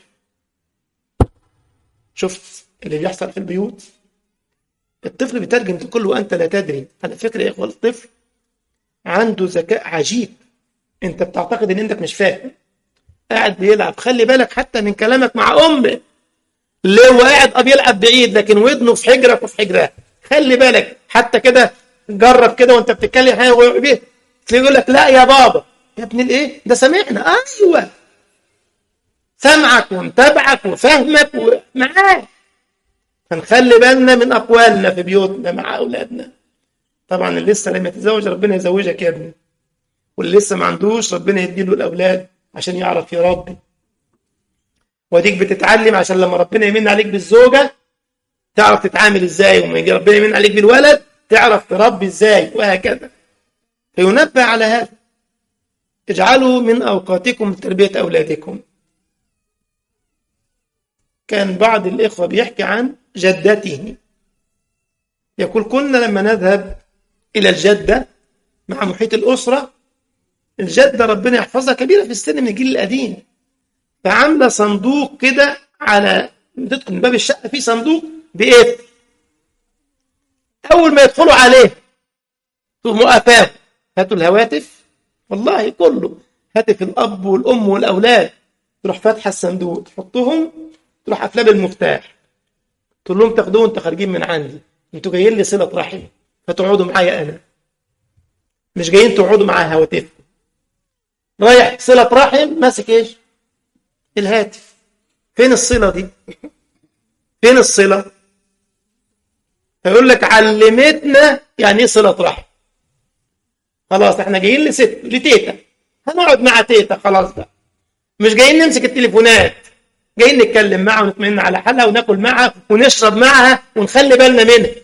شفت اللي بيحصل في البيوت؟ الطفل بيترجم ده كله وأنت لا تدري. على فكرة يا إخوة الطفل عنده ذكاء عجيب، أنت بتعتقد أن أنت مش فاهم. قاعد بيلعب، خلي بالك حتى من كلامك مع أمه، ليه هو قاعد بيلعب بعيد لكن ودنه في حجرك وفي حجرها. خلي بالك حتى كده، جرب كده وأنت بتتكلم حاجة بيه يقول لك لا يا بابا. يا ابن الايه ده؟ سمعنا. ايوه سمعك ومتابعك وفهمك ومعاك. فنخلي بالنا من اقوالنا في بيوتنا مع اولادنا. طبعا اللي لسه لم يتزوج ربنا يزوجك يا ابني، واللي لسه ما عندوش ربنا يديله الاولاد عشان يعرف يربي. وديك بتتعلم عشان لما ربنا يمن عليك بالزوجه تعرف تتعامل ازاي، وما يجي ربنا يمن عليك بالولد تعرف تربي ازاي، وهكذا. فينبه على هذا. اجعلوا من أوقاتكم تربية أولادكم. كان بعض الإخوة بيحكي عن جدته، يقول كنا لما نذهب إلى الجدة مع محيط الأسرة، الجدة ربنا يحفظها كبيرة في السن من الجيل القديم، فعاملة صندوق كده على تدخل من باب الشقة فيه صندوق بإيه؟ أول ما يدخلوا عليه تقوموا قفاه هاتوا الهواتف، والله كله هاتف الأب والأم والأولاد، تروح فاتحة الصندوق تحطهم، تروح قافلاه بالمفتاح، تقول لهم تاخدوه انتوا خارجين من عندي، انتوا جايين لي صلة رحم، فتقعدوا معايا أنا، مش جايين تقعدوا مع هواتفكم. رايح صلة رحم ماسك ايش؟ الهاتف. فين الصلة دي؟ فين الصلة؟ فيقول لك علمتنا يعني ايه صلة رحم. خلاص احنا جايين لتيتا، هنقعد مع تيتا خلاص بقى، مش جايين نمسك التليفونات، جايين نتكلم معها ونطمئن على حالها وناكل معها ونشرب معها ونخلي بالنا منها.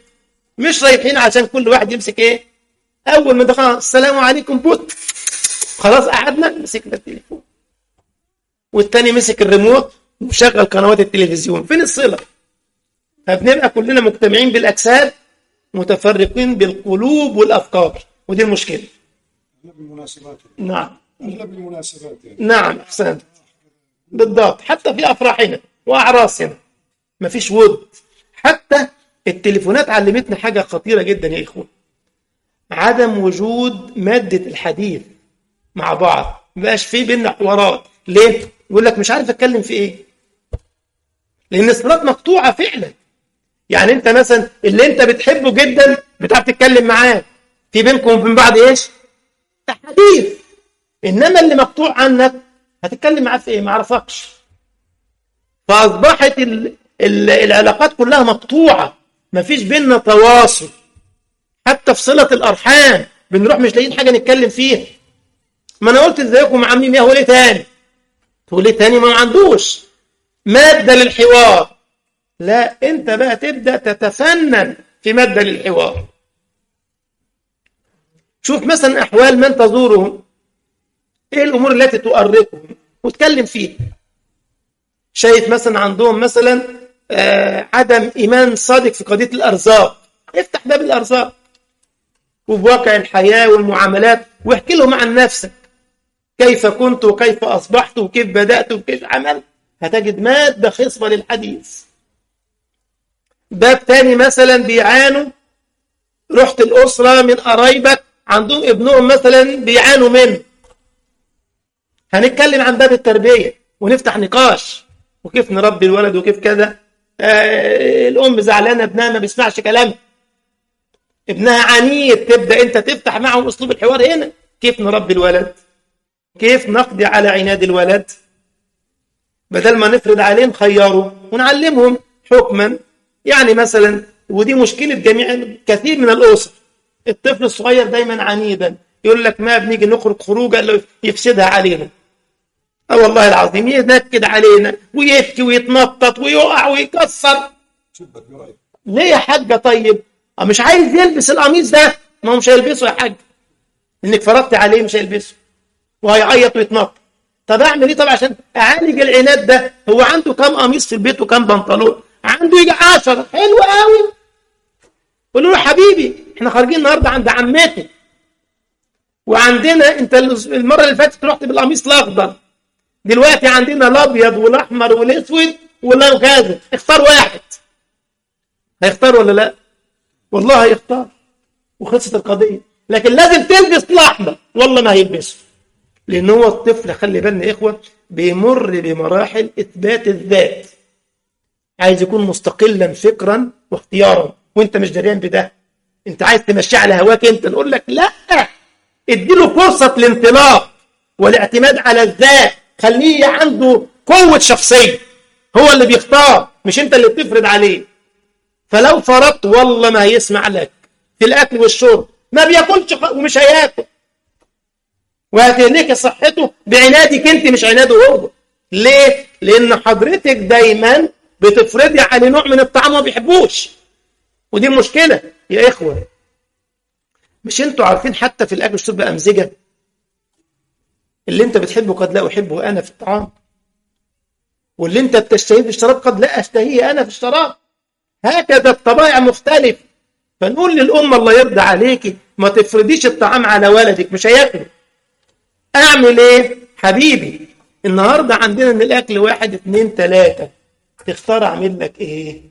مش رايحين عشان كل واحد يمسك ايه، اول ما دخلنا السلام عليكم بوت، خلاص قعدنا مسكنا التليفون، والتاني مسك الريموت وشغل قنوات التلفزيون. فين الصلة؟ فبنبقى كلنا مجتمعين بالأجساد، متفرقين بالقلوب والأفكار، ودي المشكلة. بالمناسبات. نعم. أغلب المناسبات يعني. نعم أحسنت. بالضبط، حتى في أفراحنا وأعراسنا مفيش ود. حتى التليفونات علمتنا حاجة خطيرة جدا يا إخوة، عدم وجود مادة الحديث مع بعض، مبقاش فيه بينا حوارات. ليه؟ يقول لك مش عارف أتكلم في إيه، لأن الصلات مقطوعة فعلا. يعني أنت مثلا اللي أنت بتحبه جدا بتعرف تتكلم معاه، في بينكم وبين بعض إيش؟ حديث. إنما اللي مقطوع عنك هتتكلم معاه في إيه؟ ما عرفكش. فأصبحت العلاقات كلها مقطوعة، مفيش بيننا تواصل. حتى في صلة الأرحام بنروح مش لاقيين حاجة نتكلم فيها. ما أنا قلت إزيكم عاملين إيه، هو ليه تاني؟ تقول ليه تاني؟ ما عندوش مادة للحوار. لا، أنت بقى تبدأ تتفنن في مادة للحوار. شوف مثلا أحوال من تزورهم، إيه الأمور التي تؤرقهم وتكلم فيها. شايف مثلا عندهم مثلا عدم إيمان صادق في قضية الأرزاق، افتح باب الأرزاق وبواقع الحياة والمعاملات، واحكي لهم عن نفسك، كيف كنت وكيف أصبحت وكيف بدأت وكيف عملت، هتجد مادة خصبة للحديث. باب تاني مثلا بيعانوا، رحت الأسرة من قرايبك عندهم ابنهم مثلا بيعانوا منه، هنتكلم عن باب التربية ونفتح نقاش وكيف نربي الولد وكيف كذا. الأم زعلانة ابنها ما بيسمعش كلامها، ابنها عنيد، تبدأ أنت تفتح معهم أسلوب الحوار هنا، كيف نربي الولد، كيف نقضي على عناد الولد، بدل ما نفرض عليهم خياره ونعلمهم حكما. يعني مثلا، ودي مشكلة كثير من الأسر، الطفل الصغير دايما عنيدا، يقول لك ما بنيجي نخرج خروجه يفسدها علينا. والله العظيم ينكد علينا ويبكي ويتنطط ويقع ويكسر. ليه يا حاجة؟ طيب مش عايز يلبس القميص ده، ما هو مش هيلبسه يا حاج، انك فرضت عليه مش هيلبسه وهيعيط ويتنطط. طب اعمل ايه؟ طب عشان اعالج العناد ده، هو عنده كام قميص في البيت وكام بنطلون؟ عنده يجي 10. حلو قوي. قول له حبيبي احنا خارجين النهارده عند عمتي، وعندنا انت المره اللي فاتت رحت بالقميص الاخضر، دلوقتي عندنا الابيض والاحمر والاسود والغازي، اختار واحد. هيختار ولا لا؟ والله هيختار وخلصت القضيه. لكن لازم تلبس الاحمر، والله ما هيلبسه، لان هو الطفل خلي بالنا يا اخوه بيمر بمراحل اثبات الذات، عايز يكون مستقلا فكرا واختيارا، وانت مش دريان بده، انت عايز تمشي على هواك انت. نقول لك لا، اديله فرصه الانطلاق والاعتماد على الذات، خليه عنده قوه شخصيه، هو اللي بيختار مش انت اللي بتفرض عليه. فلو فرضت والله ما هيسمع لك في الاكل والشرب، ما بياكلش ومش هياكل، وهتهلك صحته بعنادك انت مش عناده هو. ليه؟ لان حضرتك دايما بتفرضي عليه نوع من الطعام ما بيحبوش، ودي مشكله يا اخوه. مش انتوا عارفين حتى في الاكل والشرب امزجه، اللي انت بتحبه قد لا احبه انا في الطعام، واللي انت بتشتهيه في الشراب قد لا اشتهيه انا في الشراب. هكذا الطبائع مختلفه. فنقول للأمة الله يرضى عليكي ما تفرضيش الطعام على ولدك مش هياكله. اعمل ايه حبيبي؟ النهارده عندنا من الاكل 1 2 3، تختار اعمل لك ايه؟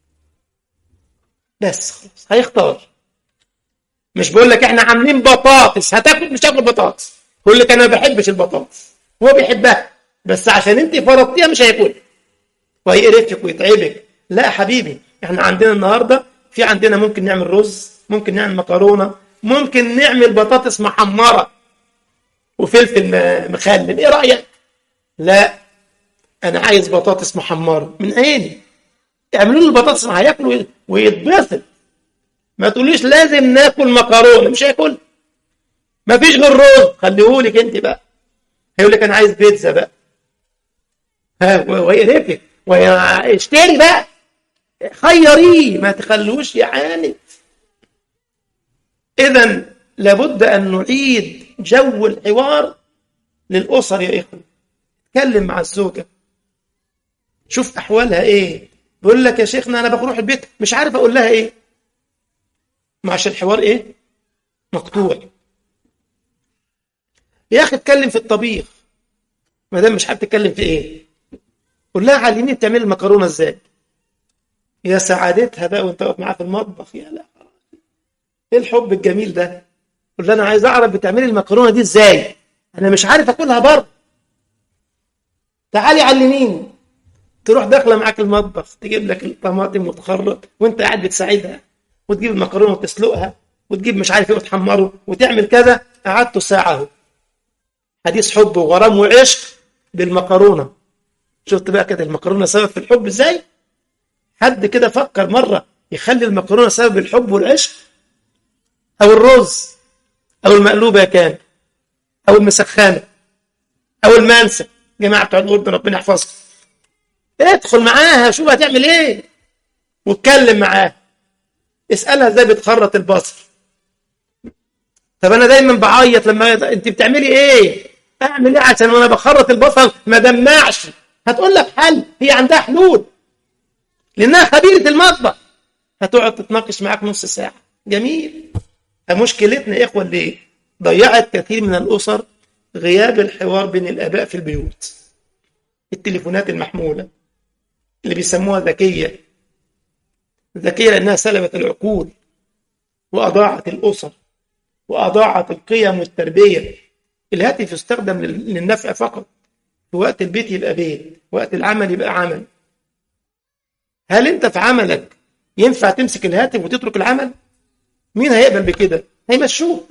بس خلاص هيختار. مش بقول لك احنا عاملين بطاطس هتاكل مش هاكل بطاطس، بقول لك انا ما بحبش البطاطس، هو بيحبها بس عشان انت فرضتيها مش هياكل وهيقرفك ويتعبك. لا حبيبي، احنا عندنا النهارده في عندنا ممكن نعمل رز، ممكن نعمل مكرونه، ممكن نعمل بطاطس محمره وفلفل مخلل، ايه رايك؟ لا انا عايز بطاطس محمره. من عيني، اعملوا له البطاطس هياكل ويتبسط. ما تقوليش لازم ناكل مكرونه، مش هياكل. ما فيش غير رز، خليهولك انت بقى. هيقول لك انا عايز بيتزا بقى، ويقرفك واشتري بقى، خيريه ما تخلوش يعاند. إذن لابد أن نعيد جو الحوار للأسر يا إخوة. اتكلم مع الزوجة، شوف أحوالها إيه. بقول لك يا شيخنا أنا بروح البيت مش عارف أقول لها إيه، معش الحوار إيه؟ مقطوع. يا أخي اتكلم في الطبيخ، ما دام مش حابب تتكلم في إيه، قول لها علميني بتعمل المكرونة إزاي. يا سعادتها بقى وأنت واقف معاها في المطبخ، يا لا إيه الحب الجميل ده. قول لها أنا عايز أعرف بتعملي المكرونة دي إزاي، أنا مش عارف أكلها بره، تعالي علميني. تروح داخله معاك المطبخ تجيب لك الطماطم وتخرط وانت قاعد بتساعدها، وتجيب المكرونه وتسلقها، وتجيب مش عارف ايه وتحمره وتعمل كذا. قعدت ساعه اهو حديث حب وغرام وعشق بالمكرونه. شفت بقى كده المكرونه سبب في الحب ازاي؟ حد كده فكر مره يخلي المكرونه سبب الحب والعشق؟ او الرز، او المقلوبه يا كان، او المسخنه، او المنسف، جماعه بتوع الاردن ربنا يحفظكم. ادخل معاها شوف هتعمل ايه واتكلم معاها، اسالها ازاي بتخرط البصل. طب انا دايما بعيط لما انت بتعملي ايه، اعمل ايه عشان وانا بخرط البصل ما دمعش. هتقول لك حل، هي عندها حلول لانها خبيره المطبخ. هتقعد تتناقش معاك نص ساعه. جميل. مشكلتنا يا اخوه اللي ضيعت كثير من الاسر غياب الحوار بين الاباء في البيوت. التليفونات المحموله اللي بيسموها ذكيه، ذكيه لانها سلبت العقول واضاعت الاسر واضاعت القيم والتربيه. الهاتف يستخدم للنفع فقط، في وقت البيت يبقى بيت، وقت العمل يبقى عمل. هل انت في عملك ينفع تمسك الهاتف وتترك العمل؟ مين هيقبل بكده؟ هيمشوك.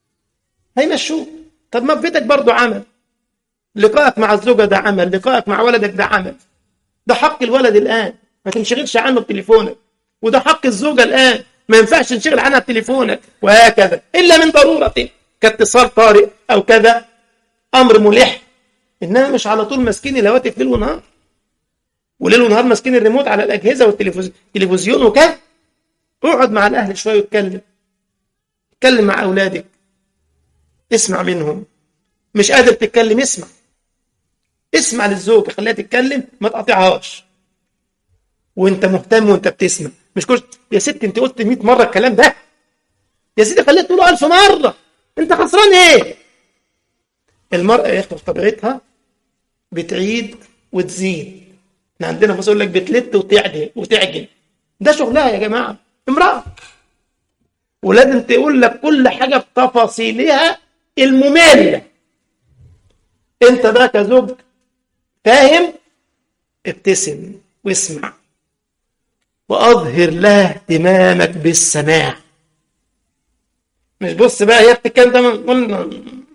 طب ما في بيتك برضو عمل، لقائك مع الزوجة ده عمل، لقائك مع ولدك ده عمل. ده حق الولد الآن ما تنشغلش عنه بتليفونك، وده حق الزوجة الآن ما ينفعش تنشغل عنها بتليفونك، وهكذا إلا من ضرورة كاتصال طارئ أو كذا أمر ملح. إنما مش على طول ماسكين الهواتف ليل ونهار، وليل ونهار ماسكين الريموت على الأجهزة والتلفزيون وكذا. اقعد مع الأهل شوية واتكلم، اتكلم مع أولادك، اسمع منهم. مش قادر تتكلم اسمع للزوجة، خليها تتكلم ما تقاطعهاش وانت مهتم وانت بتسمع. مش كل يا ست انت قلت 100 مرة الكلام ده، يا سيدي خليها تقوله 1000 مرة، انت خسران ايه؟ المرأة يا اخي بطبيعتها بتعيد وتزيد. احنا عندنا بس يقول لك بتلت وتعجن، ده شغلها يا جماعة. امرأة ولازم تقول لك كل حاجة بتفاصيلها المملة. انت بقى كزوج فاهم، ابتسم واسمع واظهر لها اهتمامك بالسماع. مش بص بقى هي بتتكلم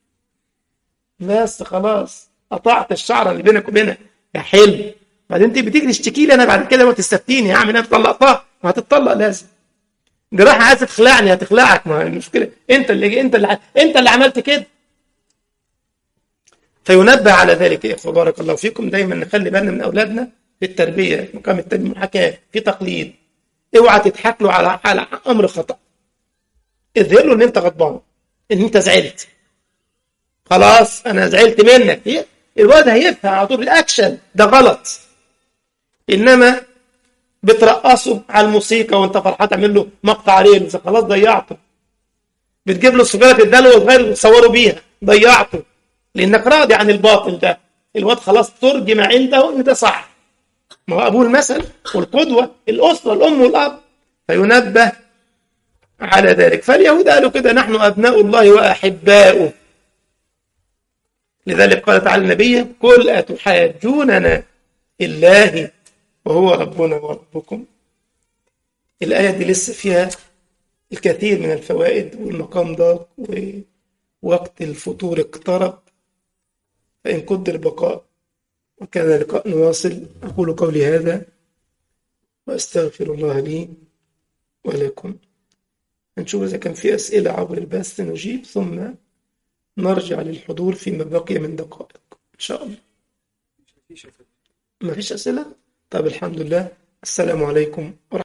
بس خلاص قطعت الشعره اللي بينك وبينها يا حلو. بعدين انت بتيجي تشتكي لي انا بعد كده وتستفتيني هعمل ايه؟ طلقتها، ما هتطلق لازم. جراحه عايزه تخلعني هتخلعك، ما هي المشكله انت اللي عملت كده. فينبه على ذلك يا اخوه بارك الله فيكم. دايما نخلي بالنا من اولادنا في التربيه، مقام التربيه محاكاه في تقليد. اوعى تضحك له على امر خطا، اظهر له ان انت غضبان، ان انت زعلت. خلاص انا زعلت منك، الواد هيفهم على طول الاكشن ده غلط. انما بترقصه على الموسيقى وانت فرحان تعمل له مقطع ريلز، خلاص ضيعته. بتجيب له السجاره تداله وصغير وتصوره بيها، ضيعته. لانك راضي عن الباطل ده، الواد خلاص ترجم عنده ان ده صح. ما هو ابوه المثل والقدوه، الاسره الام والاب. فينبه على ذلك. فاليهود قالوا كده نحن ابناء الله واحباؤه. لذلك قال تعالى النبي قل اتحاجوننا الله وهو ربنا وربكم. الآية دي لسه فيها الكثير من الفوائد، والمقام ضاق ووقت الفطور اقترب، فإن قدر البقاء وكان لقاء نواصل. أقول قولي هذا وأستغفر الله لي ولكم. نشوف إذا كان في أسئلة عبر البث نجيب، ثم نرجع للحضور فيما بقي من دقائق إن شاء الله. ما فيش أسئلة؟ طيب الحمد لله. السلام عليكم ورحمة الله.